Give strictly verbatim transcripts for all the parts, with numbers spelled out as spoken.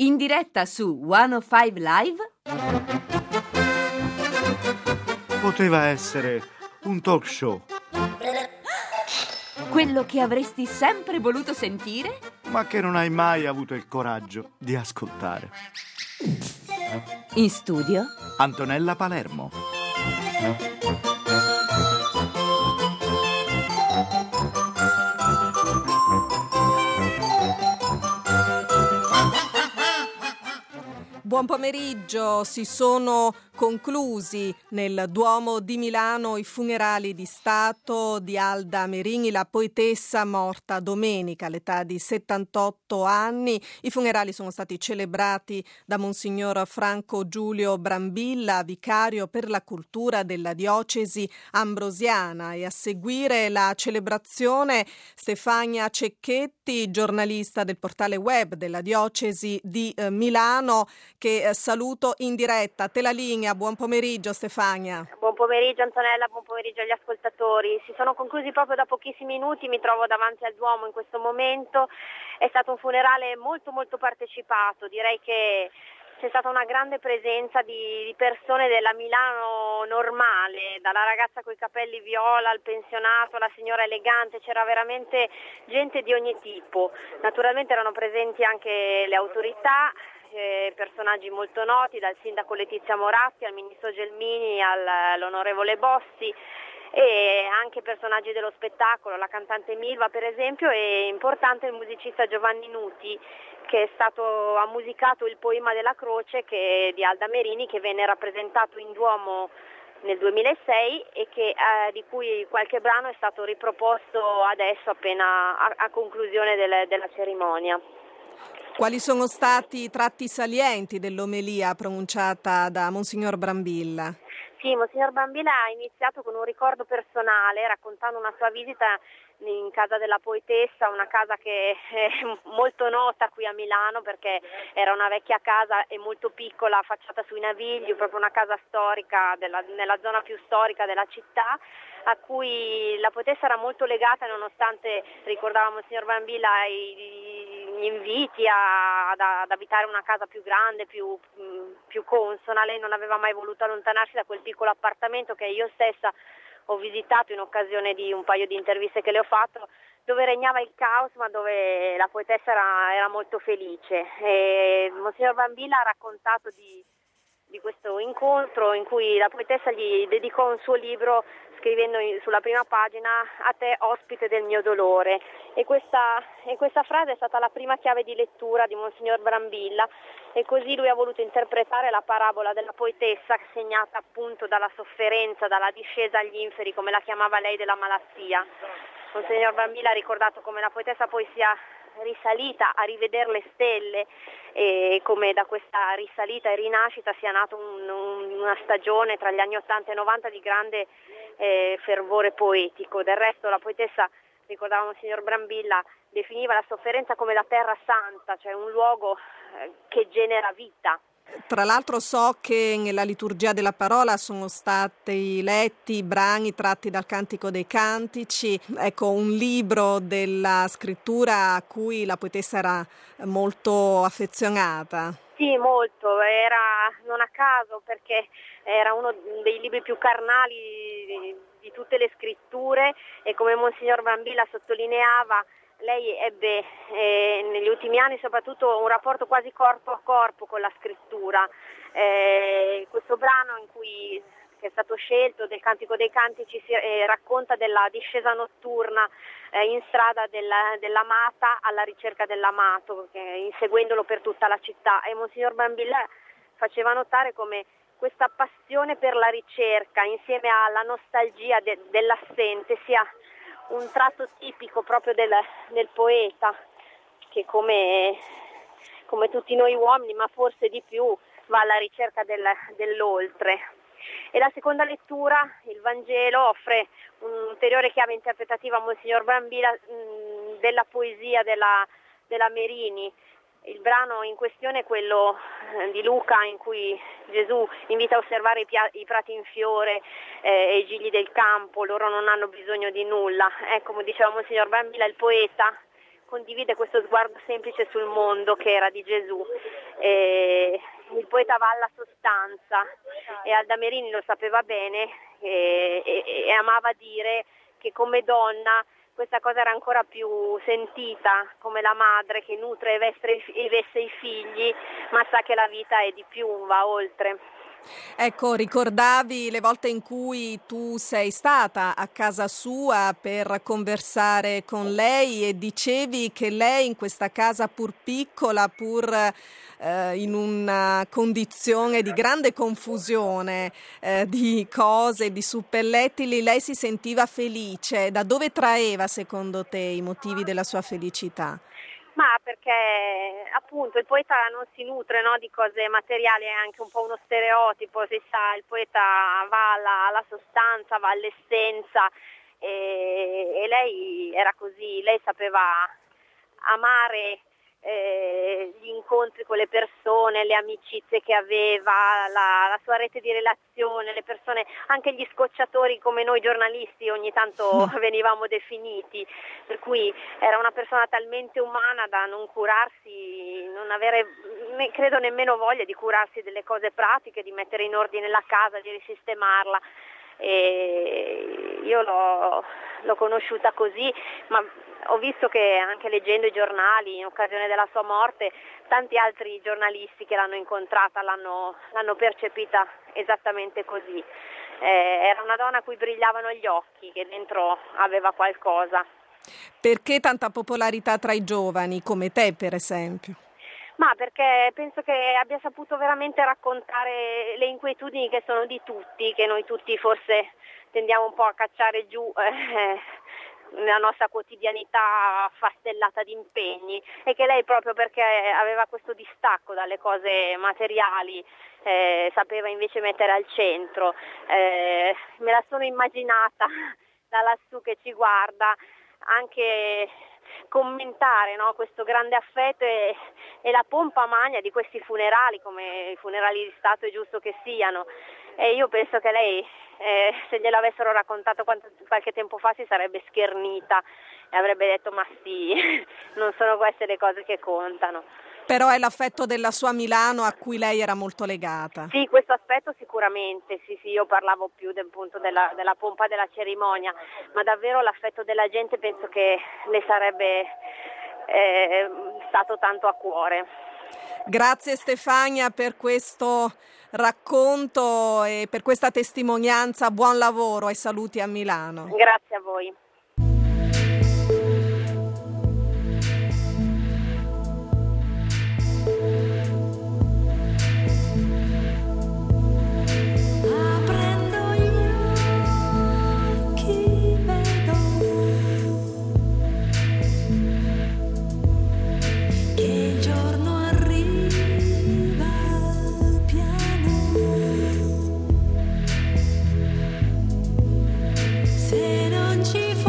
In diretta su centocinque Live. Poteva essere un talk show. Quello che avresti sempre voluto sentire, ma che non hai mai avuto il coraggio di ascoltare. In studio Antonella Palermo. Buon pomeriggio, si sono conclusi nel Duomo di Milano i funerali di Stato di Alda Merini, la poetessa morta domenica all'età di settantotto anni. I funerali sono stati celebrati da Monsignor Franco Giulio Brambilla, vicario per la cultura della diocesi ambrosiana, e a seguire la celebrazione Stefania Cecchetti, giornalista del portale web della diocesi di eh, Milano, che eh, saluto in diretta. Te la linea. Buon pomeriggio Stefania. Buon pomeriggio Antonella, buon pomeriggio agli ascoltatori. Si sono conclusi proprio da pochissimi minuti, mi trovo davanti al Duomo in questo momento. È stato un funerale molto molto partecipato, direi che c'è stata una grande presenza di, di persone della Milano normale, dalla ragazza coi capelli viola al pensionato, alla signora elegante, c'era veramente gente di ogni tipo. Naturalmente erano presenti anche le autorità, Eh, personaggi molto noti, dal sindaco Letizia Moratti al ministro Gelmini al, all'onorevole Bossi, e anche personaggi dello spettacolo, la cantante Milva per esempio, e importante il musicista Giovanni Nuti, che è stato ha musicato il poema della croce che, di Alda Merini, che venne rappresentato in Duomo nel duemilasei e che, eh, di cui qualche brano è stato riproposto adesso appena a, a conclusione del, della cerimonia. Quali sono stati i tratti salienti dell'omelia pronunciata da Monsignor Brambilla? Sì, Monsignor Brambilla ha iniziato con un ricordo personale, raccontando una sua visita in casa della poetessa, una casa che è molto nota qui a Milano perché era una vecchia casa e molto piccola, affacciata sui Navigli, proprio una casa storica della, nella zona più storica della città, a cui la poetessa era molto legata, nonostante, ricordava Monsignor Brambilla, gli inviti a, ad, ad abitare una casa più grande, più, più consona. Lei non aveva mai voluto allontanarsi da quel piccolo appartamento che io stessa ho visitato in occasione di un paio di interviste che le ho fatto, dove regnava il caos ma dove la poetessa era, era molto felice. E Monsignor Brambilla ha raccontato di, di questo incontro in cui la poetessa gli dedicò un suo libro, scrivendo sulla prima pagina: "A te, ospite del mio dolore", e questa, e questa frase è stata la prima chiave di lettura di Monsignor Brambilla, e così lui ha voluto interpretare la parabola della poetessa, segnata appunto dalla sofferenza, dalla discesa agli inferi, come la chiamava lei, della malattia. Monsignor Brambilla ha ricordato come la poetessa poi sia risalita a rivedere le stelle, e come da questa risalita e rinascita sia nata un, un, una stagione tra gli anni ottanta e novanta di grande eh, fervore poetico. Del resto la poetessa, ricordava Monsignor Brambilla, definiva la sofferenza come la terra santa, cioè un luogo eh, che genera vita. Tra l'altro so che nella liturgia della parola sono stati letti brani tratti dal Cantico dei Cantici, ecco, un libro della scrittura a cui la poetessa era molto affezionata. Sì, molto, era non a caso perché era uno dei libri più carnali di, di tutte le scritture, e come Monsignor Brambilla sottolineava, lei ebbe eh, negli ultimi anni soprattutto un rapporto quasi corpo a corpo con la scrittura. Eh, questo brano in cui che è stato scelto, del Cantico dei Cantici, si eh, racconta della discesa notturna eh, in strada della, dell'amata alla ricerca dell'amato, che, inseguendolo per tutta la città, e Monsignor Brambilla faceva notare come questa passione per la ricerca insieme alla nostalgia de, dell'assente sia un tratto tipico proprio del, del poeta, che come, come tutti noi uomini, ma forse di più, va alla ricerca del, dell'oltre. E la seconda lettura, il Vangelo, offre un'ulteriore chiave interpretativa a Monsignor Brambilla mh, della poesia della, della Merini. Il brano in questione è quello di Luca, in cui Gesù invita a osservare i, pia- i prati in fiore eh, e i gigli del campo. Loro non hanno bisogno di nulla. Ecco, come diceva Monsignor Brambilla, il poeta condivide questo sguardo semplice sul mondo che era di Gesù, poeta va alla sostanza, e Alda Merini lo sapeva bene e, e, e amava dire che come donna questa cosa era ancora più sentita, come la madre che nutre e veste, e veste i figli, ma sa che la vita è di più, va oltre. Ecco, ricordavi le volte in cui tu sei stata a casa sua per conversare con lei e dicevi che lei in questa casa pur piccola, pur eh, in una condizione di grande confusione eh, di cose, di suppellettili, lei si sentiva felice. Da dove traeva secondo te i motivi della sua felicità? Ma perché appunto il poeta non si nutre, no, di cose materiali, è anche un po' uno stereotipo, si sa, il poeta va alla, alla sostanza, va all'essenza e, e lei era così, lei sapeva amare eh, gli incontri con le persone, le amicizie che aveva, la, la sua rete di relazione, le persone, anche gli scocciatori come noi giornalisti ogni tanto venivamo definiti, per cui era una persona talmente umana da non curarsi, non avere, ne, credo nemmeno voglia di curarsi delle cose pratiche, di mettere in ordine la casa, di risistemarla. E io l'ho, l'ho conosciuta così, ma ho visto che anche leggendo i giornali in occasione della sua morte tanti altri giornalisti che l'hanno incontrata l'hanno, l'hanno percepita esattamente così. Eh, era una donna a cui brillavano gli occhi, che dentro aveva qualcosa. Perché tanta popolarità tra i giovani, come te per esempio? Ma perché penso che abbia saputo veramente raccontare le inquietudini che sono di tutti, che noi tutti forse tendiamo un po' a cacciare giù eh, nella nostra quotidianità affastellata di impegni, e che lei, proprio perché aveva questo distacco dalle cose materiali, eh, sapeva invece mettere al centro. Eh, me la sono immaginata da lassù che ci guarda, anche commentare, no, questo grande affetto e, e la pompa magna di questi funerali, come i funerali di Stato è giusto che siano. E io penso che lei, eh, se gliel'avessero raccontato quanto, qualche tempo fa, si sarebbe schernita e avrebbe detto: ma sì, non sono queste le cose che contano. Però è l'affetto della sua Milano a cui lei era molto legata. Sì, questo aspetto sicuramente, sì, sì, io parlavo più del punto della, della pompa della cerimonia, ma davvero l'affetto della gente penso che le sarebbe eh, stato tanto a cuore. Grazie Stefania per questo racconto e per questa testimonianza, buon lavoro e saluti a Milano. Grazie a voi. Se non ci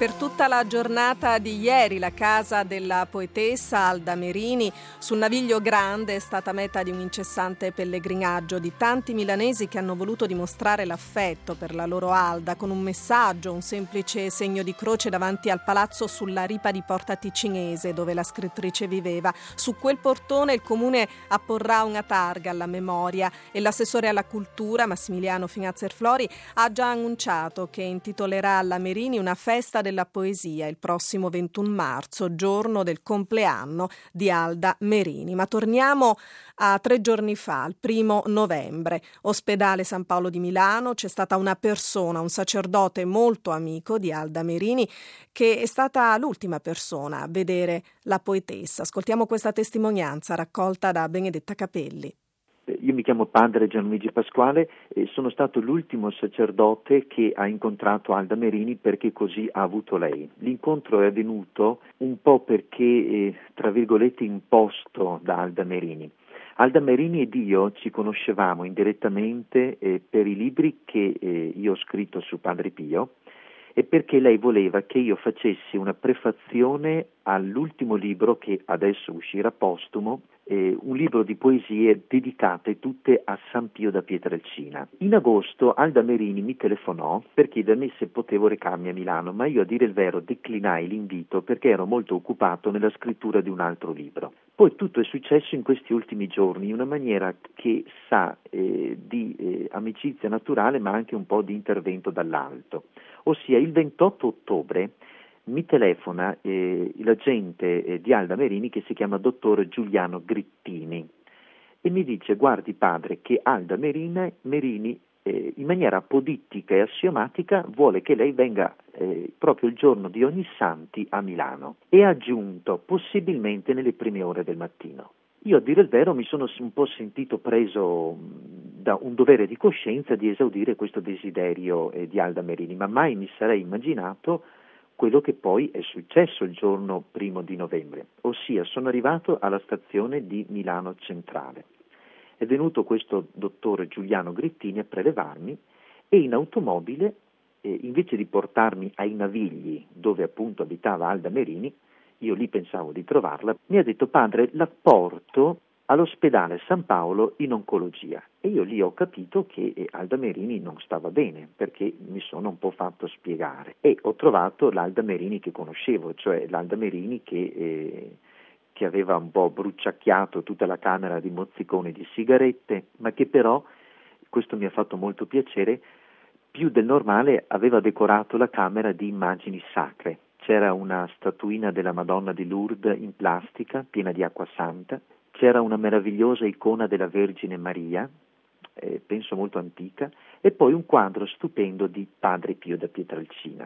Per tutta la giornata di ieri la casa della poetessa Alda Merini sul Naviglio Grande è stata meta di un incessante pellegrinaggio di tanti milanesi che hanno voluto dimostrare l'affetto per la loro Alda con un messaggio, un semplice segno di croce davanti al palazzo sulla ripa di Porta Ticinese dove la scrittrice viveva. Su quel portone il comune apporrà una targa alla memoria e l'assessore alla cultura Massimiliano Finazzer Flori ha già annunciato che intitolerà alla Merini una festa del della poesia il prossimo ventuno marzo, giorno del compleanno di Alda Merini. Ma torniamo a tre giorni fa, il primo novembre. Ospedale San Paolo di Milano, c'è stata una persona, un sacerdote molto amico di Alda Merini, che è stata l'ultima persona a vedere la poetessa. Ascoltiamo questa testimonianza raccolta da Benedetta Capelli. Io mi chiamo padre Gianluigi Pasquale e sono stato l'ultimo sacerdote che ha incontrato Alda Merini perché così ha avuto lei. L'incontro è avvenuto un po' perché, eh, tra virgolette, imposto da Alda Merini. Alda Merini ed io ci conoscevamo indirettamente eh, per i libri che eh, io ho scritto su Padre Pio e perché lei voleva che io facessi una prefazione all'ultimo libro che adesso uscirà postumo, eh, un libro di poesie dedicate tutte a San Pio da Pietrelcina. In agosto Alda Merini mi telefonò per chiedermi se potevo recarmi a Milano, ma io a dire il vero declinai l'invito perché ero molto occupato nella scrittura di un altro libro. Poi tutto è successo in questi ultimi giorni in una maniera che sa eh, di eh, amicizia naturale ma anche un po' di intervento dall'alto. Ossia il ventotto ottobre mi telefona eh, l'agente eh, di Alda Merini che si chiama dottor Giuliano Grittini e mi dice: guardi padre che Alda Merini, Merini eh, in maniera apodittica e assiomatica vuole che lei venga eh, proprio il giorno di Ognissanti a Milano, e ha aggiunto possibilmente nelle prime ore del mattino. Io a dire il vero mi sono un po' sentito preso da un dovere di coscienza di esaudire questo desiderio eh, di Alda Merini, ma mai mi sarei immaginato quello che poi è successo il giorno primo di novembre, ossia sono arrivato alla stazione di Milano Centrale. È venuto questo dottore Giuliano Grittini a prelevarmi e in automobile, eh, invece di portarmi ai Navigli dove appunto abitava Alda Merini, io lì pensavo di trovarla, mi ha detto: padre, la porto all'ospedale San Paolo in oncologia. E io lì ho capito che Alda Merini non stava bene, perché mi sono un po' fatto spiegare e ho trovato l'Alda Merini che conoscevo, cioè l'Alda Merini che, eh, che aveva un po' bruciacchiato tutta la camera di mozziconi di sigarette, ma che però, questo mi ha fatto molto piacere, più del normale aveva decorato la camera di immagini sacre. C'era una statuina della Madonna di Lourdes in plastica, piena di acqua santa, c'era una meravigliosa icona della Vergine Maria, eh, penso molto antica, e poi un quadro stupendo di Padre Pio da Pietrelcina.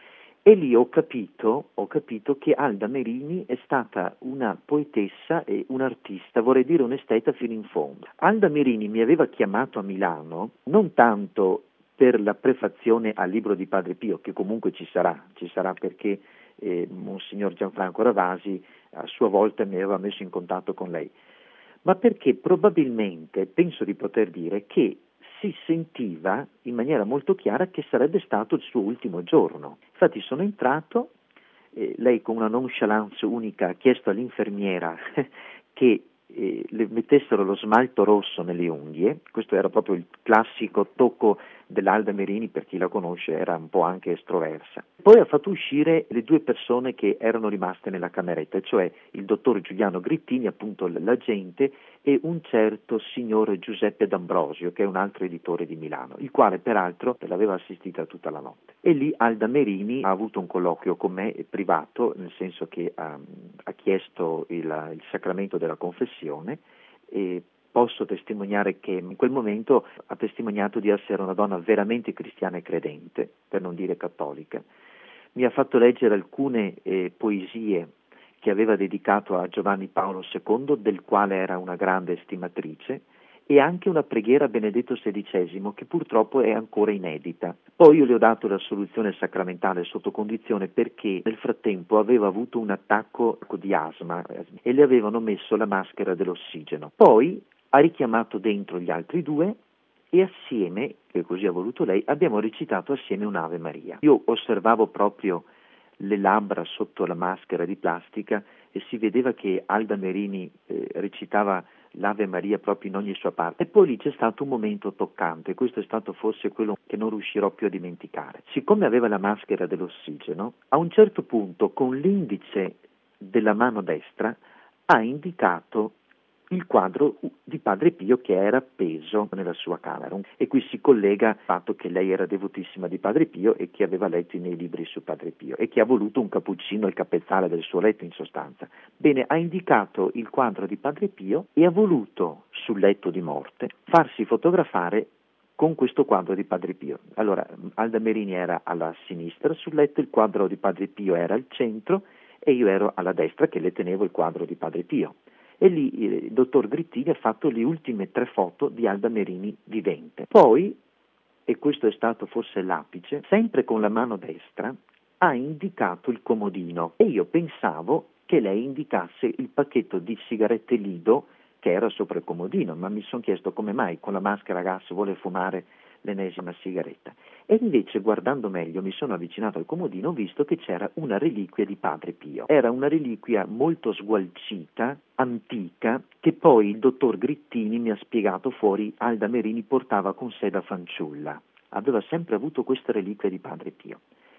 E lì ho capito, ho capito che Alda Merini è stata una poetessa e un'artista, vorrei dire un esteta fino in fondo. Alda Merini mi aveva chiamato a Milano non tanto per la prefazione al libro di Padre Pio, che comunque ci sarà, ci sarà perché eh, Monsignor Gianfranco Ravasi a sua volta mi aveva messo in contatto con lei, ma perché probabilmente penso di poter dire che si sentiva in maniera molto chiara che sarebbe stato il suo ultimo giorno. Infatti sono entrato, eh, lei con una nonchalance unica ha chiesto all'infermiera che eh, le mettessero lo smalto rosso nelle unghie. Questo era proprio il classico tocco dell'Alda Merini, per chi la conosce era un po' anche estroversa. Poi ha fatto uscire le due persone che erano rimaste nella cameretta, cioè il dottor Giuliano Grittini, appunto l'agente, e un certo signor Giuseppe D'Ambrosio, che è un altro editore di Milano, il quale peraltro l'aveva assistita tutta la notte. E lì Alda Merini ha avuto un colloquio con me privato, nel senso che um, ha chiesto il, il sacramento della confessione, e posso testimoniare che in quel momento ha testimoniato di essere una donna veramente cristiana e credente, per non dire cattolica. Mi ha fatto leggere alcune eh, poesie che aveva dedicato a Giovanni Paolo secondo, del quale era una grande estimatrice, e anche una preghiera a Benedetto sedicesimo, che purtroppo è ancora inedita. Poi io le ho dato l'assoluzione sacramentale sotto condizione perché nel frattempo aveva avuto un attacco di asma e le avevano messo la maschera dell'ossigeno. Poi ha richiamato dentro gli altri due e assieme, che così ha voluto lei, abbiamo recitato assieme un'Ave Maria. Io osservavo proprio le labbra sotto la maschera di plastica e si vedeva che Alda Merini eh, recitava l'Ave Maria proprio in ogni sua parte. E poi lì c'è stato un momento toccante, questo è stato forse quello che non riuscirò più a dimenticare. Siccome aveva la maschera dell'ossigeno, a un certo punto con l'indice della mano destra ha indicato il quadro di Padre Pio che era appeso nella sua camera, e qui si collega al fatto che lei era devotissima di Padre Pio e che aveva letto i miei libri su Padre Pio e che ha voluto un cappuccino, il capezzale del suo letto in sostanza. Bene, ha indicato il quadro di Padre Pio e ha voluto sul letto di morte farsi fotografare con questo quadro di Padre Pio. Allora Alda Merini era alla sinistra sul letto, il quadro di Padre Pio era al centro e io ero alla destra che le tenevo il quadro di Padre Pio. E lì il dottor Grittini ha fatto le ultime tre foto di Alda Merini vivente. Poi, e questo è stato forse l'apice, sempre con la mano destra ha indicato il comodino e io pensavo che lei indicasse il pacchetto di sigarette Lido che era sopra il comodino, ma mi sono chiesto come mai con la maschera a gas vuole fumare l'ennesima sigaretta. E invece, guardando meglio, mi sono avvicinato al comodino, ho visto che c'era una reliquia di Padre Pio. Era una reliquia molto sgualcita, antica, che poi il dottor Grittini mi ha spiegato fuori Alda Merini portava con sé da fanciulla. Aveva sempre avuto questa reliquia di Padre Pio.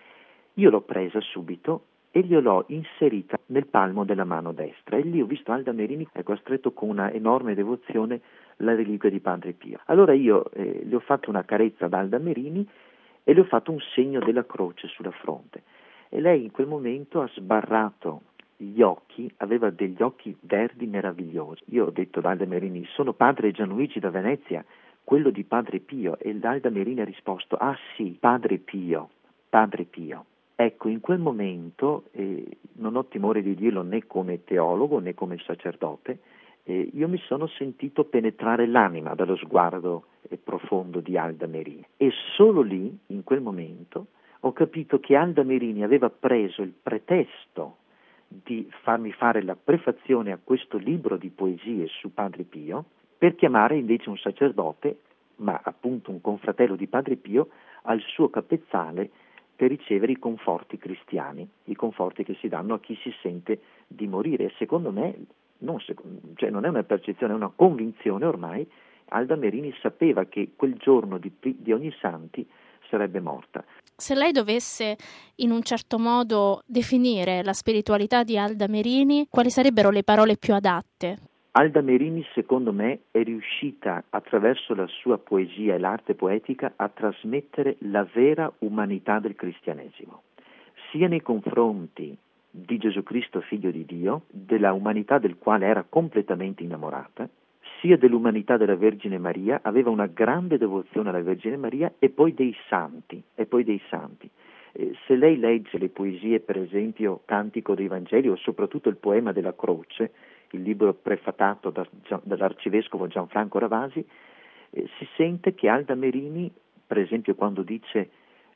Io l'ho presa subito e gliel'ho inserita nel palmo della mano destra e lì ho visto Alda Merini, ecco, ha stretto con una enorme devozione la reliquia di Padre Pio. Allora io eh, le ho fatto una carezza ad Alda Merini e le ho fatto un segno della croce sulla fronte e lei in quel momento ha sbarrato gli occhi, aveva degli occhi verdi meravigliosi. Io ho detto ad Alda Merini: sono padre Gianluigi da Venezia, quello di Padre Pio. E Alda Merini ha risposto: ah sì, Padre Pio, Padre Pio. Ecco, in quel momento, eh, non ho timore di dirlo né come teologo né come sacerdote, eh, io mi sono sentito penetrare l'anima dallo sguardo eh, profondo di Alda Merini. E solo lì, in quel momento, ho capito che Alda Merini aveva preso il pretesto di farmi fare la prefazione a questo libro di poesie su Padre Pio per chiamare invece un sacerdote, ma appunto un confratello di Padre Pio, al suo capezzale per ricevere i conforti cristiani, i conforti che si danno a chi si sente di morire. E secondo me, non, cioè non è una percezione, è una convinzione ormai, Alda Merini sapeva che quel giorno di, di Ognissanti sarebbe morta. Se lei dovesse in un certo modo definire la spiritualità di Alda Merini, quali sarebbero le parole più adatte? Alda Merini, secondo me, è riuscita attraverso la sua poesia e l'arte poetica a trasmettere la vera umanità del cristianesimo, sia nei confronti di Gesù Cristo, figlio di Dio, della umanità del quale era completamente innamorata, sia dell'umanità della Vergine Maria, aveva una grande devozione alla Vergine Maria, e poi dei santi, e poi dei santi. Eh, se lei legge le poesie, per esempio Cantico dei Vangeli o soprattutto il poema della Croce, il libro prefatato da, dall'arcivescovo Gianfranco Ravasi, eh, si sente che Alda Merini, per esempio quando dice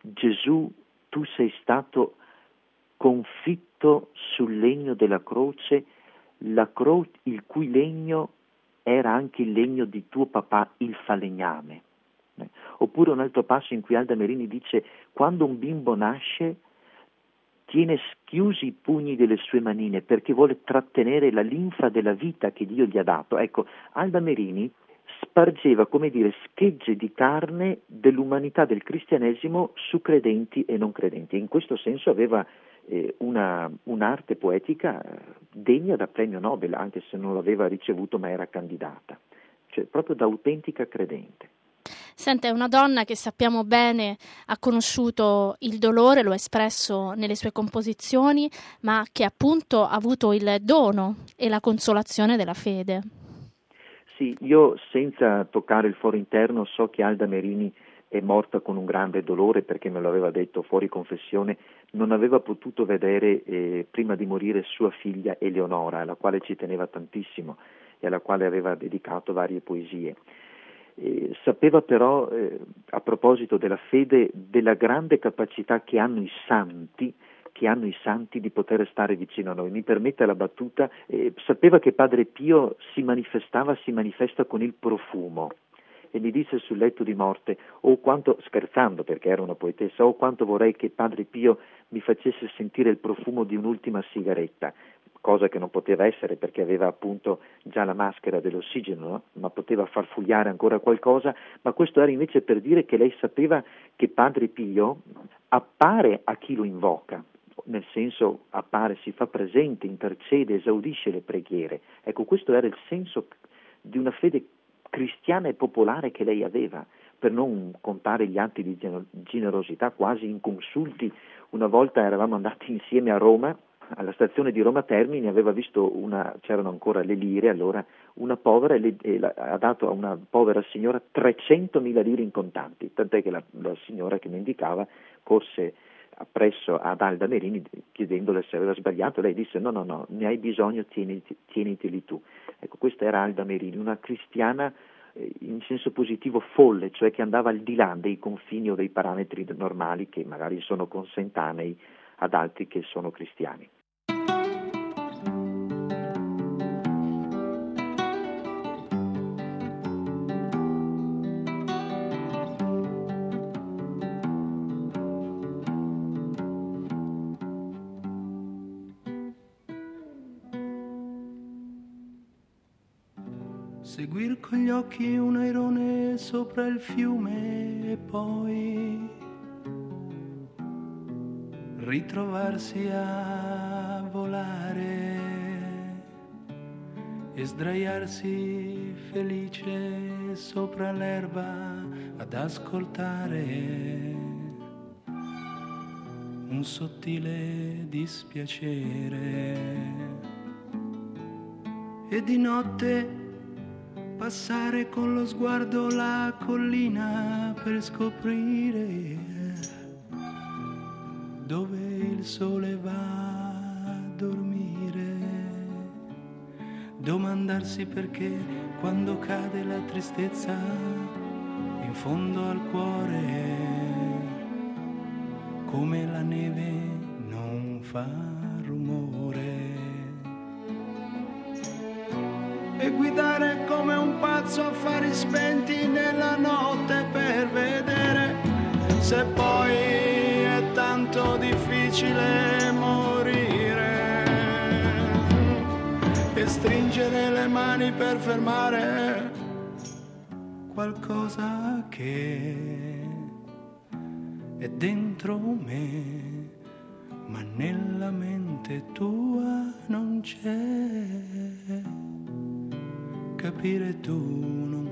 Gesù, tu sei stato confitto sul legno della croce, la cro- il cui legno era anche il legno di tuo papà il falegname. Eh. Oppure un altro passo in cui Alda Merini dice quando un bimbo nasce tiene schiusi i pugni delle sue manine perché vuole trattenere la linfa della vita che Dio gli ha dato. Ecco, Alda Merini spargeva, come dire, schegge di carne dell'umanità del cristianesimo su credenti e non credenti. E in questo senso aveva eh, una, un'arte poetica degna da premio Nobel, anche se non l'aveva ricevuto ma era candidata, cioè proprio da autentica credente. Senta, è una donna che sappiamo bene ha conosciuto il dolore, lo ha espresso nelle sue composizioni, ma che appunto ha avuto il dono e la consolazione della fede. Sì, io senza toccare il foro interno so che Alda Merini è morta con un grande dolore perché me lo aveva detto fuori confessione, non aveva potuto vedere eh, prima di morire sua figlia Eleonora, alla quale ci teneva tantissimo e alla quale aveva dedicato varie poesie. Eh, sapeva però, eh, a proposito della fede, della grande capacità che hanno i santi, che hanno i santi di poter stare vicino a noi. Mi permette la battuta, eh, sapeva che Padre Pio si manifestava, si manifesta con il profumo, e mi disse sul letto di morte, oh quanto, scherzando perché era una poetessa, oh quanto vorrei che Padre Pio mi facesse sentire il profumo di un'ultima sigaretta, cosa che non poteva essere perché aveva appunto già la maschera dell'ossigeno, no? Ma poteva farfugliare ancora qualcosa, ma questo era invece per dire che lei sapeva che Padre Pio appare a chi lo invoca, nel senso appare, si fa presente, intercede, esaudisce le preghiere. Ecco, questo era il senso di una fede cristiana e popolare che lei aveva, per non contare gli atti di generosità quasi inconsulti. Una volta eravamo andati insieme a Roma, alla stazione di Roma Termini, aveva visto una, c'erano ancora le lire allora, una povera e le, e la, ha dato a una povera signora trecentomila lire in contanti, tant'è che la, la signora che mi indicava corse appresso ad Alda Merini chiedendole se aveva sbagliato. Lei disse no no no, ne hai bisogno, tieniti, tieniteli tu. Ecco, questa era Alda Merini, una cristiana eh, in senso positivo folle, cioè che andava al di là dei confini o dei parametri normali che magari sono consentanei ad altri che sono cristiani. Seguir con gli occhi un airone sopra il fiume e poi ritrovarsi a volare e sdraiarsi felice sopra l'erba ad ascoltare un sottile dispiacere e di notte passare con lo sguardo la collina per scoprire dove il sole va a dormire, domandarsi perché quando cade la tristezza in fondo al cuore, come la neve non fa rumore. E guidare come un pazzo affari spenti nella notte per vedere se poi è tanto difficile morire e stringere le mani per fermare qualcosa che è dentro me, ma nella mente tua non c'è. Capire tu non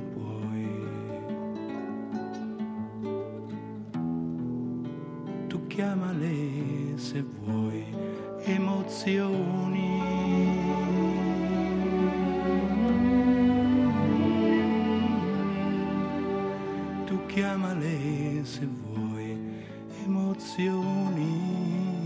puoi, tu chiamale se vuoi emozioni, tu chiamale se vuoi emozioni.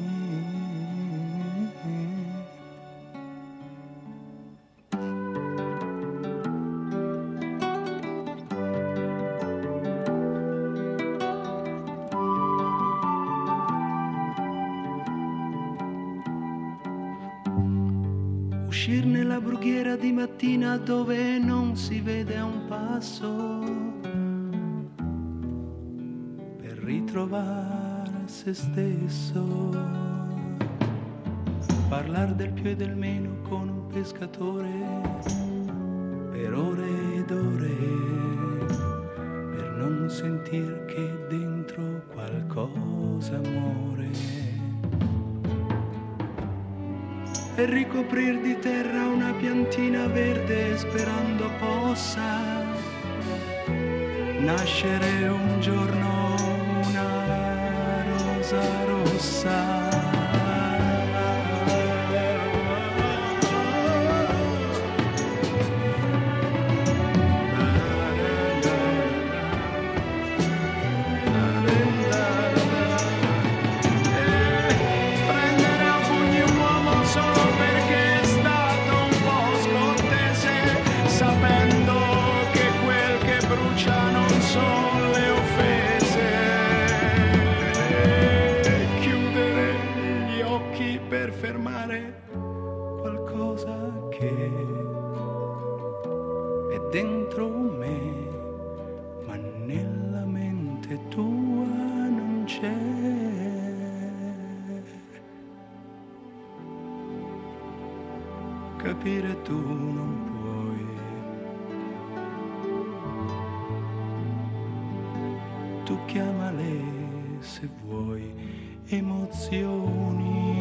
Uscir nella brughiera di mattina dove non si vede a un passo per ritrovare se stesso, parlar del più e del meno con un pescatore per ore ed ore, per non sentir che dentro qualcosa muore. E ricoprir di terra una piantina verde sperando possa nascere un giorno una rosa rossa. Qualcosa che è dentro me, nella mente tua non c'è. Capire tu non puoi, tu chiamale se vuoi emozioni.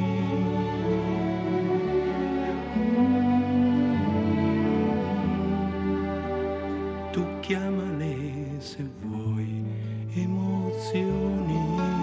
Mm. Tu chiamale se vuoi emozioni.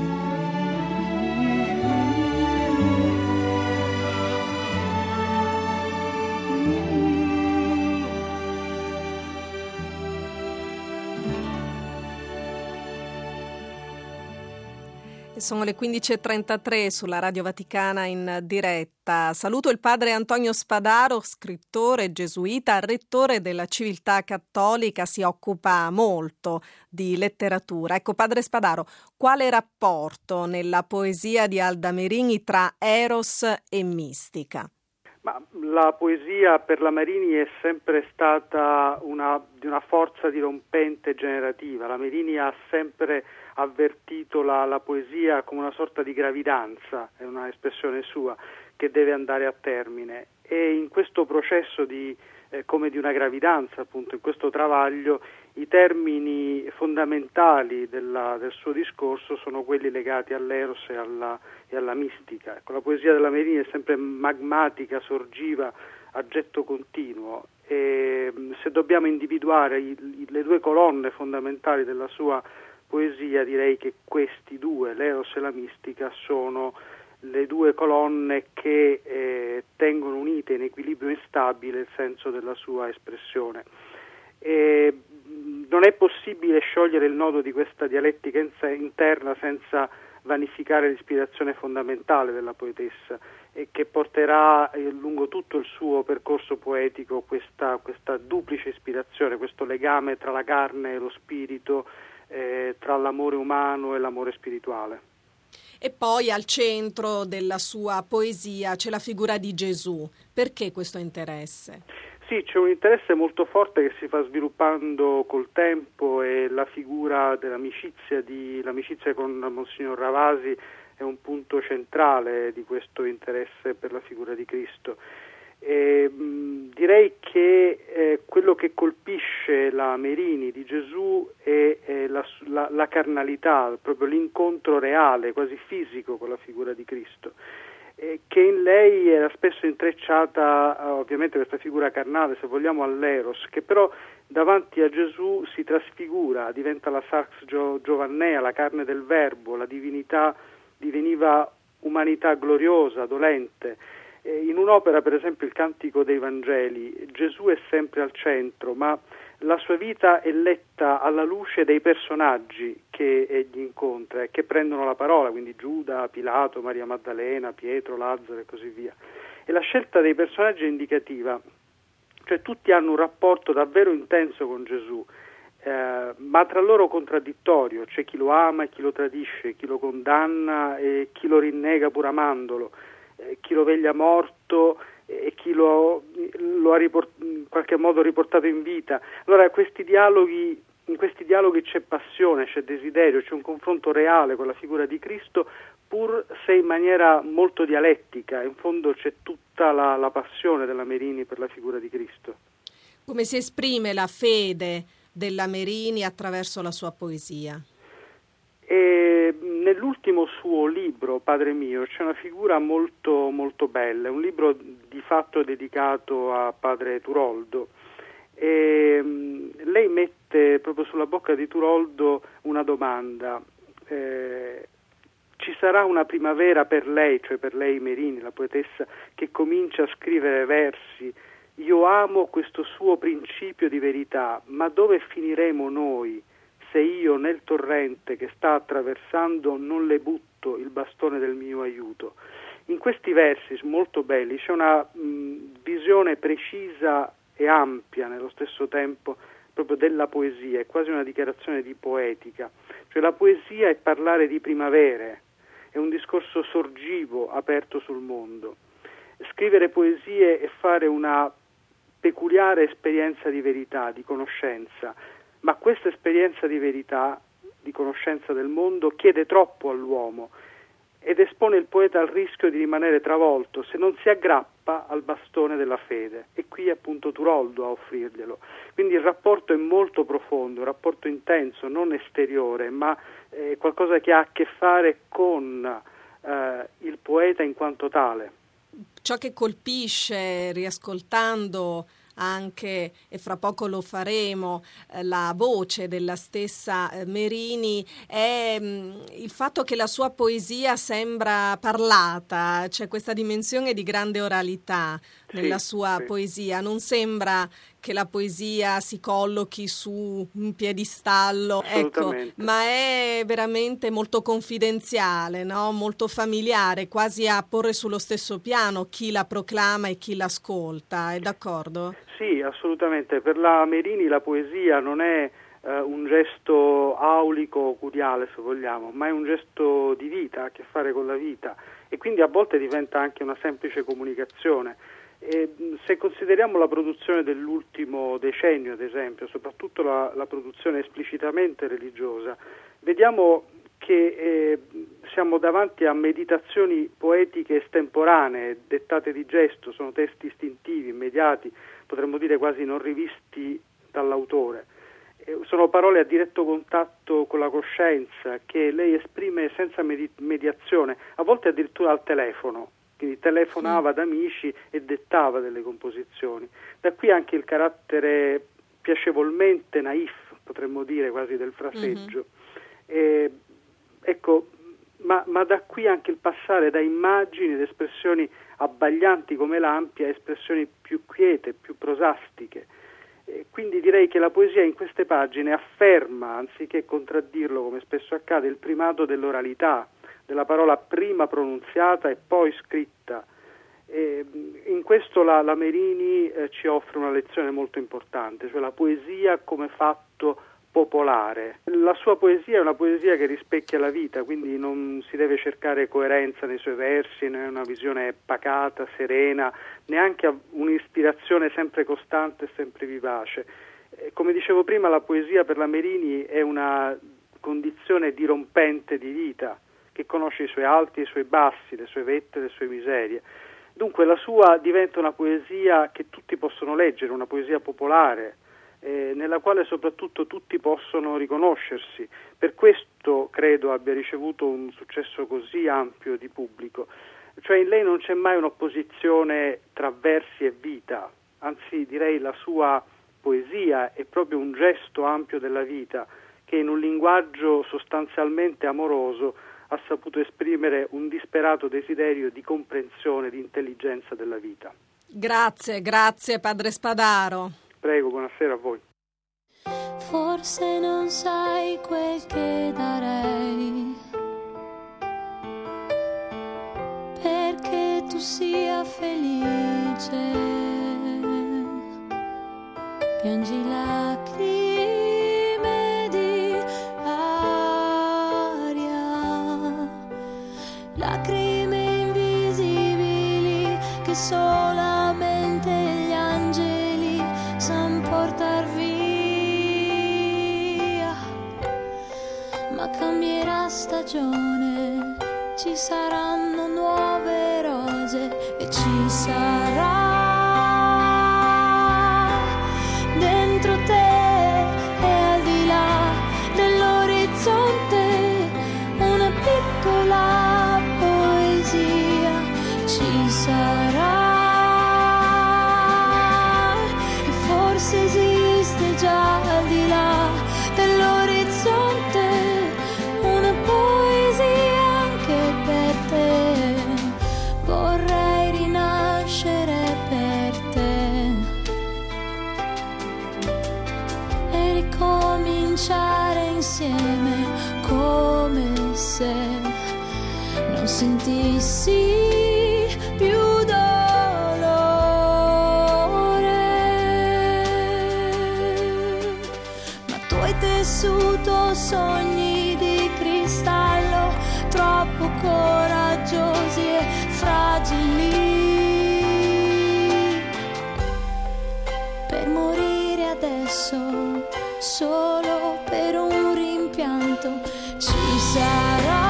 Sono le quindici e trentatré sulla Radio Vaticana in diretta. Saluto il padre Antonio Spadaro, scrittore gesuita, rettore della Civiltà Cattolica, si occupa molto di letteratura. Ecco, padre Spadaro, quale rapporto nella poesia di Alda Merini tra eros e mistica? Ma la poesia per la Merini è sempre stata una, di una forza dirompente generativa. La Merini ha sempre avvertito la, la poesia come una sorta di gravidanza, è una espressione sua, che deve andare a termine, e in questo processo di eh, come di una gravidanza, appunto, in questo travaglio, i termini fondamentali della, del suo discorso sono quelli legati all'eros e alla, e alla mistica. Ecco, la poesia della Merini è sempre magmatica, sorgiva, a getto continuo, e se dobbiamo individuare i, le due colonne fondamentali della sua poesia, direi che questi due, l'eros e la mistica, sono le due colonne che eh, tengono unite in equilibrio instabile il senso della sua espressione. E non è possibile sciogliere il nodo di questa dialettica in sé, interna senza vanificare l'ispirazione fondamentale della poetessa, e che porterà eh, lungo tutto il suo percorso poetico questa, questa duplice ispirazione, questo legame tra la carne e lo spirito, Eh, tra l'amore umano e l'amore spirituale. E poi al centro della sua poesia c'è la figura di Gesù. Perché questo interesse? Sì, c'è un interesse molto forte che si fa sviluppando col tempo, e la figura dell'amicizia di, l'amicizia con Monsignor Ravasi è un punto centrale di questo interesse per la figura di Cristo. E, mh, direi che eh, quello che colpisce la Merini di Gesù è, è la, la, la carnalità, proprio l'incontro reale, quasi fisico, con la figura di Cristo, eh, che in lei era spesso intrecciata, eh, ovviamente questa figura carnale, se vogliamo, all'eros, che però davanti a Gesù si trasfigura, diventa la sarx gio, giovannea, la carne del verbo, la divinità diveniva umanità gloriosa, dolente. In un'opera, per esempio il Cantico dei Vangeli, Gesù è sempre al centro, ma la sua vita è letta alla luce dei personaggi che egli incontra e che prendono la parola, quindi Giuda, Pilato, Maria Maddalena, Pietro, Lazzaro e così via. E la scelta dei personaggi è indicativa, cioè tutti hanno un rapporto davvero intenso con Gesù, eh, ma tra loro contraddittorio. C'è chi lo ama e chi lo tradisce, chi lo condanna e chi lo rinnega pur amandolo, chi lo veglia morto e chi lo, lo ha riport- in qualche modo riportato in vita. Allora questi dialoghi, in questi dialoghi c'è passione, c'è desiderio, c'è un confronto reale con la figura di Cristo, pur se in maniera molto dialettica. In fondo c'è tutta la, la passione della Merini per la figura di Cristo. Come si esprime la fede della Merini attraverso la sua poesia? E nell'ultimo suo libro, Padre mio, c'è una figura molto molto bella, è un libro di fatto dedicato a Padre Turoldo, e um, lei mette proprio sulla bocca di Turoldo una domanda: eh, ci sarà una primavera per lei, cioè per lei Merini, la poetessa, che comincia a scrivere versi? Io amo questo suo principio di verità, ma dove finiremo noi se io nel torrente che sta attraversando non le butto il bastone del mio aiuto? In questi versi molto belli c'è una mh, visione precisa e ampia nello stesso tempo proprio della poesia, è quasi una dichiarazione di poetica. Cioè la poesia è parlare di primavere, è un discorso sorgivo aperto sul mondo. Scrivere poesie è fare una peculiare esperienza di verità, di conoscenza, ma questa esperienza di verità, di conoscenza del mondo, chiede troppo all'uomo ed espone il poeta al rischio di rimanere travolto se non si aggrappa al bastone della fede, e qui è appunto Turoldo a offrirglielo. Quindi il rapporto è molto profondo, un rapporto intenso, non esteriore, ma eh, qualcosa che ha a che fare con eh, il poeta in quanto tale. Ciò che colpisce, riascoltando anche, e fra poco lo faremo, eh, la voce della stessa eh, Merini, è mh, il fatto che la sua poesia sembra parlata, c'è questa dimensione di grande oralità nella sì, sua sì. poesia, non sembra che la poesia si collochi su un piedistallo, ecco, ma è veramente molto confidenziale, no? Molto familiare, quasi a porre sullo stesso piano chi la proclama e chi l'ascolta, è d'accordo? Sì, assolutamente. Per la Merini la poesia non è eh, un gesto aulico o curiale, se vogliamo, ma è un gesto di vita, ha a che fare con la vita, e quindi a volte diventa anche una semplice comunicazione. E se consideriamo la produzione dell'ultimo decennio, ad esempio, soprattutto la, la produzione esplicitamente religiosa, vediamo che eh, siamo davanti a meditazioni poetiche estemporanee, dettate di gesto, sono testi istintivi, immediati, potremmo dire quasi non rivisti dall'autore. Eh, sono parole a diretto contatto con la coscienza che lei esprime senza medi- mediazione, a volte addirittura al telefono. Quindi telefonava ad amici e dettava delle composizioni. Da qui anche il carattere piacevolmente naif, potremmo dire, quasi del fraseggio. Mm-hmm. E, ecco, ma, ma da qui anche il passare da immagini ed espressioni abbaglianti come lampi a espressioni più quiete, più prosastiche. E quindi direi che la poesia in queste pagine afferma, anziché contraddirlo come spesso accade, il primato dell'oralità, della parola prima pronunziata e poi scritta. E in questo la, la Merini eh, ci offre una lezione molto importante, cioè la poesia come fatto popolare. La sua poesia è una poesia che rispecchia la vita, quindi non si deve cercare coerenza nei suoi versi, né una visione pacata, serena, neanche un'ispirazione sempre costante e sempre vivace. E come dicevo prima, la poesia per la Merini è una condizione dirompente di vita, che conosce i suoi alti e i suoi bassi, le sue vette e le sue miserie. Dunque la sua diventa una poesia che tutti possono leggere, una poesia popolare, eh, nella quale soprattutto tutti possono riconoscersi. Per questo credo abbia ricevuto un successo così ampio di pubblico. Cioè in lei non c'è mai un'opposizione tra versi e vita, anzi direi la sua poesia è proprio un gesto ampio della vita, che in un linguaggio sostanzialmente amoroso ha saputo esprimere un disperato desiderio di comprensione, di intelligenza della vita. Grazie, grazie padre Spadaro. Prego, buonasera a voi. Forse non sai quel che darei perché tu sia felice. Piangi lacrime di lacrime invisibili che solamente gli angeli san portar via. Ma cambierà stagione, ci saranno nuove rose e ci sarà dentro te e al di là dell'orizzonte una piccola ci sarà, e forse esiste già al di là dell'orizzonte una poesia anche per te. Vorrei rinascere per te e ricominciare insieme come se non sentissi più dolore, ma tu hai tessuto sogni di cristallo troppo coraggiosi e fragili per morire adesso, solo per un rimpianto ci sarà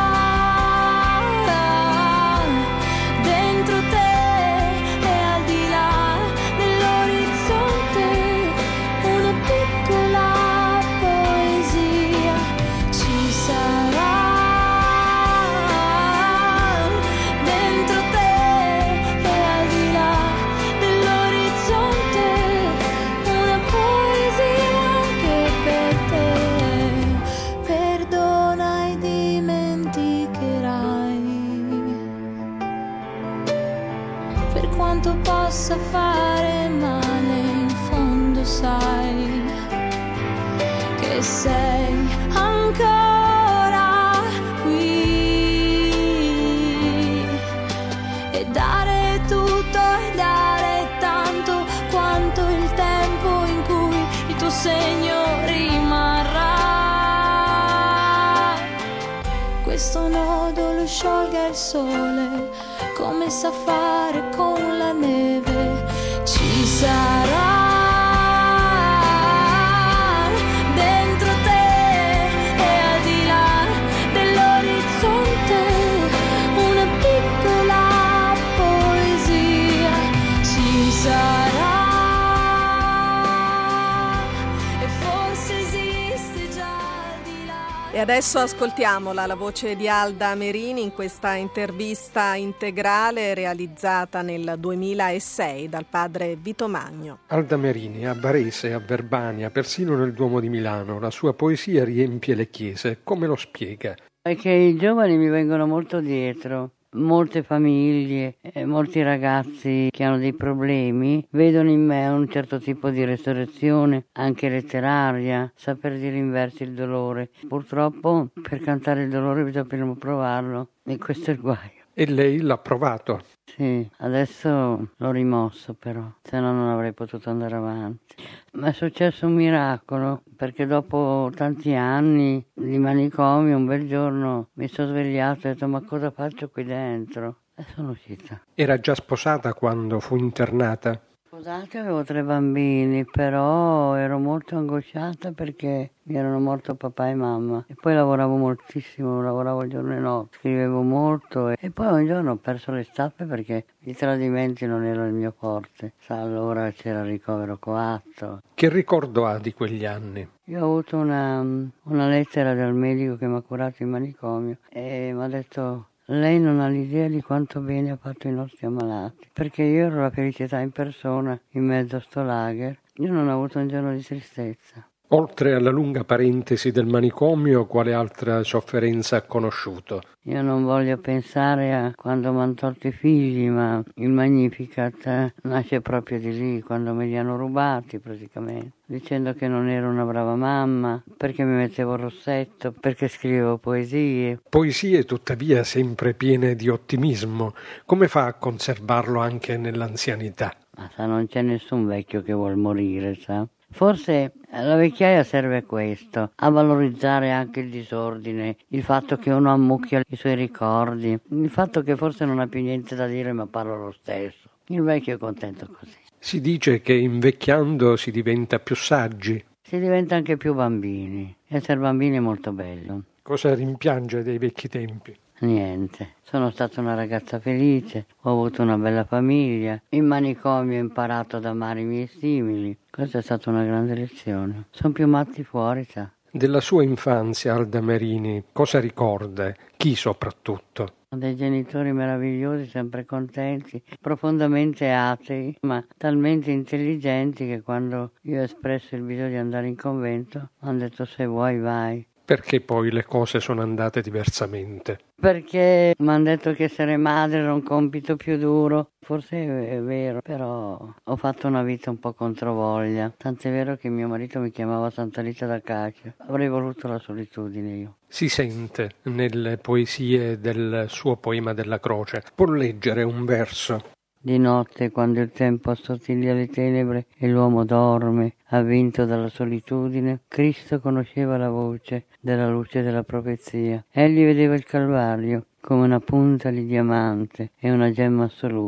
dentro te e al di là dell'orizzonte una piccola poesia. Ci sarà dentro te e al di là dell'orizzonte una poesia anche per te. Perdona e dimenticherai. Per quanto possa fare male, in fondo sai che sei ancora qui, e dare tutto e dare tanto quanto il tempo in cui il tuo segno rimarrà. Questo nodo lo sciolga il sole, come sa fare con la neve. Ci sarà dentro te e al di là dell'orizzonte una piccola poesia. Ci sarà, e forse esiste già al di là. E adesso ascoltiamola, la voce di Alda Merini in questa intervista integrale realizzata nel duemilasei dal padre Vito Magno. Alda Merini, a Varese, a Verbania, persino nel Duomo di Milano, la sua poesia riempie le chiese. Come lo spiega? È che i giovani mi vengono molto dietro. Molte famiglie, eh, molti ragazzi che hanno dei problemi vedono in me un certo tipo di resurrezione, anche letteraria, saper dire in versi il dolore. Purtroppo per cantare il dolore bisogna prima provarlo, e questo è il guaio. E lei l'ha provato? Sì, adesso l'ho rimosso però, se no non avrei potuto andare avanti. Ma è successo un miracolo, perché dopo tanti anni di manicomio un bel giorno mi sono svegliato e ho detto: ma cosa faccio qui dentro? E sono uscita. Era già sposata quando fu internata? Sposata, avevo tre bambini, però ero molto angosciata perché mi erano morto papà e mamma. E poi lavoravo moltissimo, lavoravo giorno e notte, scrivevo molto. E, e poi un giorno ho perso le staffe perché i tradimenti non erano il mio forte. Sa, allora c'era il ricovero coatto. Che ricordo ha di quegli anni? Io ho avuto una, una lettera dal medico che mi ha curato in manicomio e mi ha detto: lei non ha l'idea di quanto bene ha fatto i nostri ammalati, perché io ero la felicità in persona in mezzo a sto lager. Io non ho avuto un giorno di tristezza. Oltre alla lunga parentesi del manicomio, quale altra sofferenza ha conosciuto? Io non voglio pensare a quando mi hanno tolto i figli, ma il Magnificat eh, nasce proprio di lì, quando me li hanno rubati praticamente, dicendo che non ero una brava mamma, perché mi mettevo il rossetto, perché scrivevo poesie. Poesie tuttavia sempre piene di ottimismo. Come fa a conservarlo anche nell'anzianità? Ma sa, non c'è nessun vecchio che vuol morire, sa? Forse la vecchiaia serve a questo, a valorizzare anche il disordine, il fatto che uno ammucchia i suoi ricordi, il fatto che forse non ha più niente da dire ma parla lo stesso. Il vecchio è contento così. Si dice che invecchiando si diventa più saggi. Si diventa anche più bambini. Essere bambini è molto bello. Cosa rimpiange dei vecchi tempi? Niente, sono stata una ragazza felice, ho avuto una bella famiglia, in manicomio ho imparato ad amare i miei simili, questa è stata una grande lezione. Sono più matti fuori, sa. Della sua infanzia, Alda Merini, cosa ricorda? Chi soprattutto? Dei genitori meravigliosi, sempre contenti, profondamente atei, ma talmente intelligenti che quando io ho espresso il bisogno di andare in convento, hanno detto: se vuoi vai. Perché poi le cose sono andate diversamente? Perché mi hanno detto che essere madre era un compito più duro. Forse è vero, però ho fatto una vita un po' controvoglia. Tant'è vero che mio marito mi chiamava Santa Rita d'Acacia. Avrei voluto la solitudine io. Si sente nelle poesie del suo poema della croce. Può leggere un verso? Di notte, quando il tempo assottiglia le tenebre e l'uomo dorme, avvinto dalla solitudine, Cristo conosceva la voce della luce della profezia. Egli vedeva il Calvario come una punta di diamante e una gemma assoluta.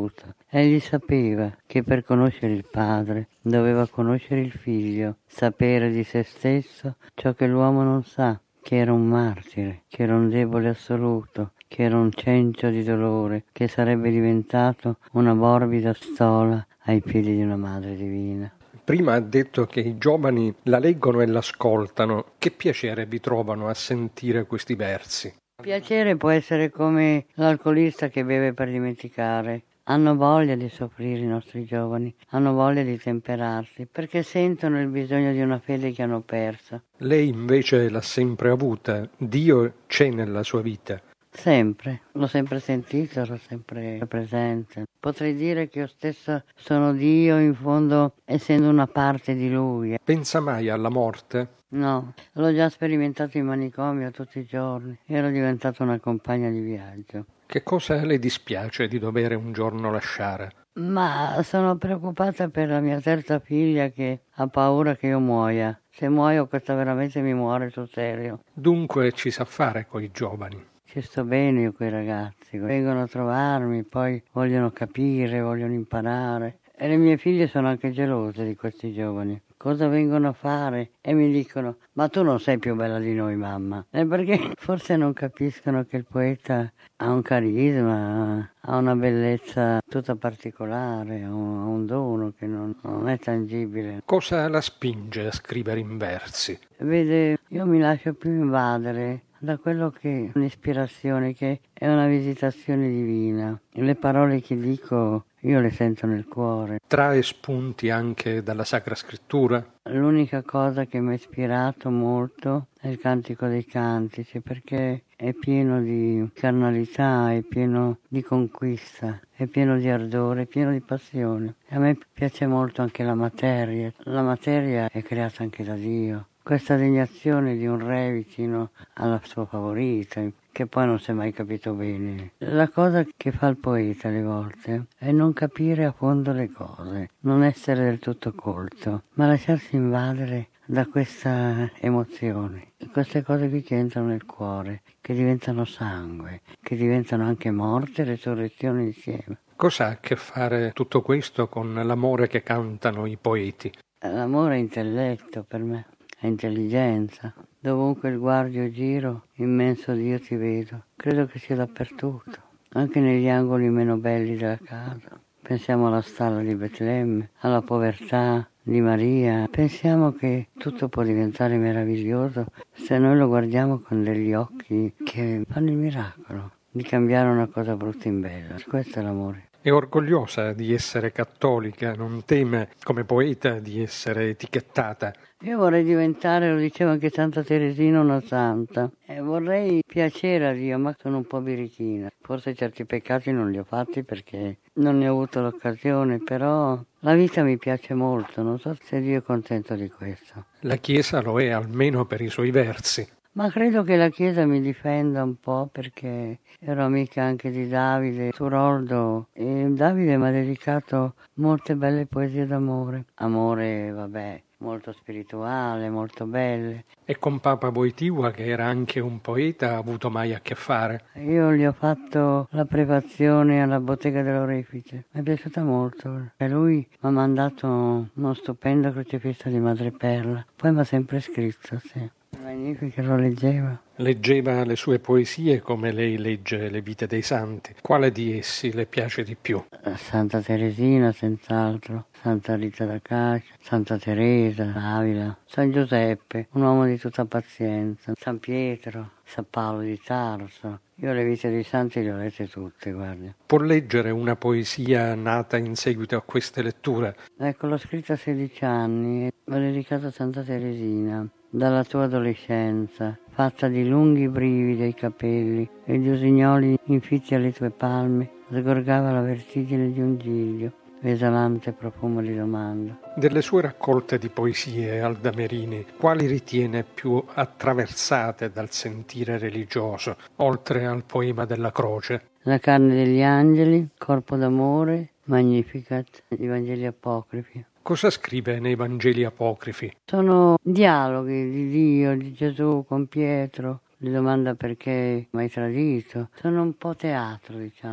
Egli sapeva che per conoscere il Padre doveva conoscere il Figlio, sapere di se stesso ciò che l'uomo non sa, che era un martire, che era un debole assoluto, che era un cencio di dolore, che sarebbe diventato una morbida stola ai piedi di una madre divina. Prima ha detto che i giovani la leggono e l'ascoltano. Che piacere vi trovano a sentire questi versi? Piacere può essere come l'alcolista che beve per dimenticare. Hanno voglia di soffrire i nostri giovani, hanno voglia di temperarsi, perché sentono il bisogno di una fede che hanno perso. Lei invece l'ha sempre avuta. Dio c'è nella sua vita. Sempre, l'ho sempre sentito, ero sempre presente. Potrei dire che io stesso sono Dio, in fondo, essendo una parte di Lui. Pensa mai alla morte? No, l'ho già sperimentato in manicomio tutti i giorni. Ero diventata una compagna di viaggio. Che cosa le dispiace di dover un giorno lasciare? Ma sono preoccupata per la mia terza figlia che ha paura che io muoia. Se muoio questa veramente mi muore sul serio. Dunque ci sa fare coi giovani. Ci sto bene io coi ragazzi, vengono a trovarmi, poi vogliono capire, vogliono imparare. E le mie figlie sono anche gelose di questi giovani. Cosa vengono a fare? E mi dicono, ma tu non sei più bella di noi, mamma. E perché forse non capiscono che il poeta ha un carisma, ha una bellezza tutta particolare, ha un, ha un dono che non, non è tangibile. Cosa la spinge a scrivere in versi? Vede, io mi lascio più invadere da quello che è un'ispirazione, che è una visitazione divina. Le parole che dico io le sento nel cuore. Trae spunti anche dalla Sacra Scrittura? L'unica cosa che mi ha ispirato molto è il Cantico dei Cantici, perché è pieno di carnalità, è pieno di conquista, è pieno di ardore, è pieno di passione. E a me piace molto anche la materia. La materia è creata anche da Dio. Questa degnazione di un re vicino alla sua favorita, che poi non si è mai capito bene. La cosa che fa il poeta alle volte è non capire a fondo le cose, non essere del tutto colto, ma lasciarsi invadere da questa emozione. Queste cose qui che entrano nel cuore, che diventano sangue, che diventano anche morte e resurrezione insieme. Cosa ha a che fare tutto questo con l'amore che cantano i poeti? L'amore è intelletto per me. È intelligenza. Dovunque il guardi o giro, immenso Dio ti vedo. Credo che sia dappertutto, anche negli angoli meno belli della casa. Pensiamo alla stalla di Betlemme, alla povertà di Maria. Pensiamo che tutto può diventare meraviglioso se noi lo guardiamo con degli occhi che fanno il miracolo di cambiare una cosa brutta in bella. Questo è l'amore. È orgogliosa di essere cattolica, non teme come poeta di essere etichettata. Io vorrei diventare, lo diceva anche Santa Teresina, una santa. E vorrei piacere a Dio, ma sono un po' birichina. Forse certi peccati non li ho fatti perché non ne ho avuto l'occasione, però la vita mi piace molto, non so se Dio è contento di questo. La Chiesa lo è almeno per i suoi versi. Ma credo che la Chiesa mi difenda un po' perché ero amica anche di Davide Turoldo e Davide mi ha dedicato molte belle poesie d'amore. Amore, vabbè, molto spirituale, molto belle. E con Papa Wojtyła, che era anche un poeta, ha avuto mai a che fare? Io gli ho fatto la prefazione alla Bottega dell'Orefice, mi è piaciuta molto. E lui mi ha mandato uno stupendo crocifisso di madreperla, poi mi ha sempre scritto, sì. Magnifico, lo leggeva. Leggeva le sue poesie come lei legge le vite dei santi. Quale di essi le piace di più? Santa Teresina, senz'altro, Santa Rita d'Acacia, Santa Teresa, Avila, San Giuseppe, un uomo di tutta pazienza, San Pietro, San Paolo di Tarso. Io le vite dei santi le ho lette tutte, guarda. Può leggere una poesia nata in seguito a queste letture? Ecco, l'ho scritta a sedici anni, l'ho dedicata a Santa Teresina. Dalla tua adolescenza, fatta di lunghi brividi ai capelli e di usignoli infitti alle tue palme, sgorgava la vertigine di un giglio, esalante profumo di domanda. Delle sue raccolte di poesie, Alda Merini, quali ritiene più attraversate dal sentire religioso, oltre al poema della croce? La carne degli angeli, Corpo d'amore, Magnificat, i Vangeli apocrifi. Cosa scrive nei Vangeli apocrifi? Sono dialoghi di Dio, di Gesù con Pietro, gli domanda perché mi hai tradito. Sono un po' teatro, diciamo.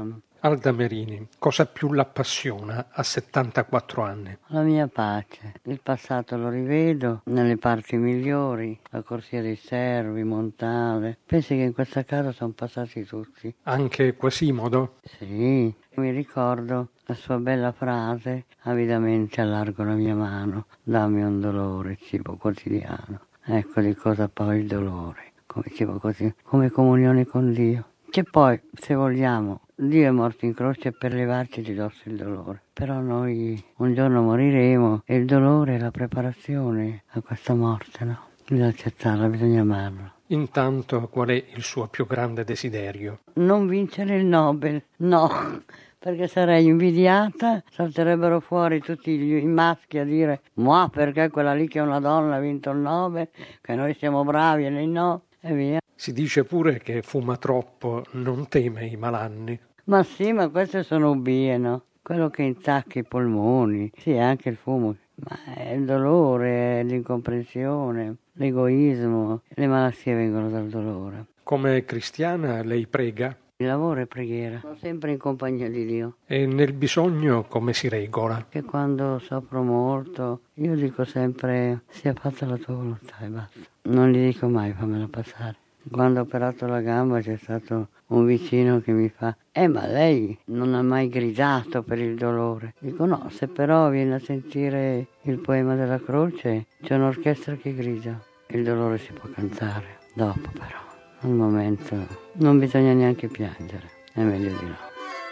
Alda Merini, cosa più l'appassiona a settantaquattro anni? La mia pace. Il passato lo rivedo nelle parti migliori, la corsia dei servi, Montale. Pensi che in questa casa sono passati tutti. Anche Quasimodo? Sì, mi ricordo la sua bella frase: avidamente allargo la mia mano, dammi un dolore, cibo quotidiano. Ecco di cosa poi il dolore, come cibo quotidiano, come comunione con Dio. Che poi, se vogliamo, Dio è morto in croce per levarci di dosso il dolore. Però noi un giorno moriremo e il dolore è la preparazione a questa morte, no? Bisogna accettarla, bisogna amarla. Intanto, qual è il suo più grande desiderio? Non vincere il Nobel, no, perché sarei invidiata, salterebbero fuori tutti i maschi a dire ma perché quella lì che è una donna ha vinto il Nobel, che noi siamo bravi e lei no, e via. Si dice pure che fuma troppo, non teme i malanni. Ma sì, ma queste sono ubbie, no? Quello che intacca i polmoni, sì, anche il fumo, ma è il dolore, è l'incomprensione, l'egoismo, le malattie vengono dal dolore. Come cristiana lei prega? Il lavoro è preghiera, sono sempre in compagnia di Dio. E nel bisogno come si regola? Che quando soffro molto, io dico sempre sia fatta la tua volontà e basta. Non gli dico mai fammela passare. Quando ho operato la gamba c'è stato un vicino che mi fa eh ma lei non ha mai gridato per il dolore. Dico no, se però viene a sentire il poema della croce c'è un'orchestra che grida. Il dolore si può cantare dopo, però al momento non bisogna neanche piangere, è meglio di no.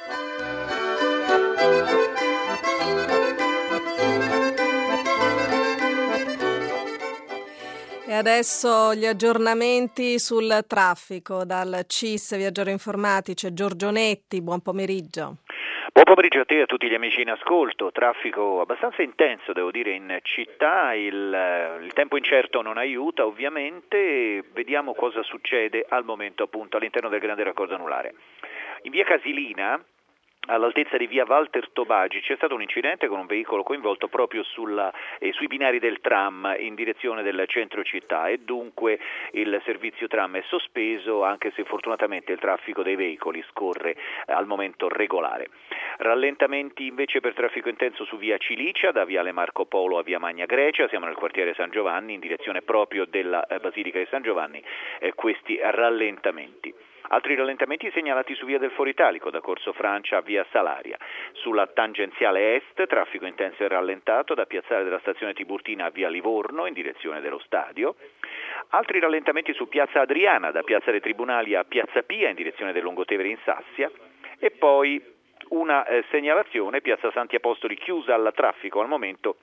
E adesso gli aggiornamenti sul traffico. Dal C I S Viaggiatori Informatici, Giorgio Netti, buon pomeriggio. Buon pomeriggio a te e a tutti gli amici in ascolto. Traffico abbastanza intenso, devo dire, in città. Il, il tempo incerto non aiuta, ovviamente. Vediamo cosa succede al momento, appunto, all'interno del grande raccordo anulare. In via Casilina, all'altezza di via Walter Tobagi, c'è stato un incidente con un veicolo coinvolto proprio sulla, eh, sui binari del tram in direzione del centro città e dunque il servizio tram è sospeso, anche se fortunatamente il traffico dei veicoli scorre eh, al momento regolare. Rallentamenti invece per traffico intenso su via Cilicia, da viale Marco Polo a via Magna Grecia, siamo nel quartiere San Giovanni in direzione proprio della eh, Basilica di San Giovanni, eh, questi rallentamenti. Altri rallentamenti segnalati su via del Foro Italico, da Corso Francia a via Salaria. Sulla tangenziale est, traffico intenso e rallentato da piazzale della stazione Tiburtina a via Livorno in direzione dello stadio. Altri rallentamenti su piazza Adriana, da piazza dei Tribunali a piazza Pia in direzione del Lungotevere in Sassia. E poi una eh, segnalazione, piazza Santi Apostoli chiusa al traffico al momento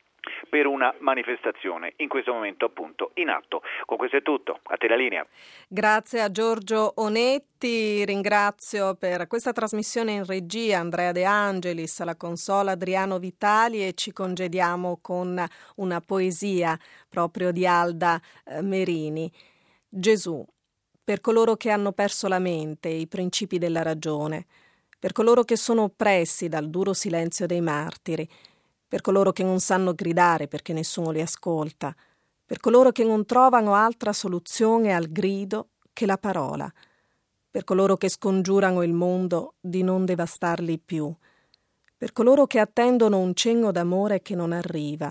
per una manifestazione in questo momento appunto in atto. Con questo è tutto, a te la linea. Grazie a Giorgio Onetti, ringrazio per questa trasmissione in regia Andrea De Angelis, alla console Adriano Vitali e ci congediamo con una poesia proprio di Alda Merini. Gesù, per coloro che hanno perso la mente, i principi della ragione, per coloro che sono oppressi dal duro silenzio dei martiri, per coloro che non sanno gridare perché nessuno li ascolta, per coloro che non trovano altra soluzione al grido che la parola, per coloro che scongiurano il mondo di non devastarli più, per coloro che attendono un cenno d'amore che non arriva,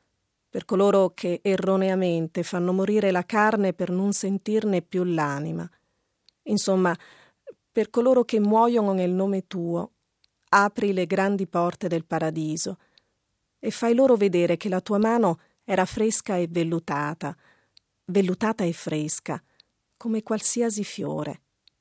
per coloro che erroneamente fanno morire la carne per non sentirne più l'anima. Insomma, per coloro che muoiono nel nome tuo, apri le grandi porte del paradiso e fai loro vedere che la tua mano era fresca e vellutata, vellutata e fresca, come qualsiasi fiore,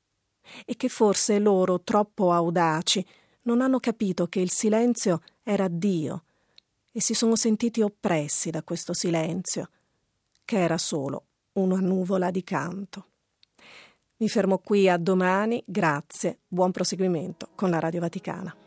e che forse loro, troppo audaci, non hanno capito che il silenzio era Dio e si sono sentiti oppressi da questo silenzio, che era solo una nuvola di canto. Mi fermo qui, a domani, grazie, buon proseguimento con la Radio Vaticana.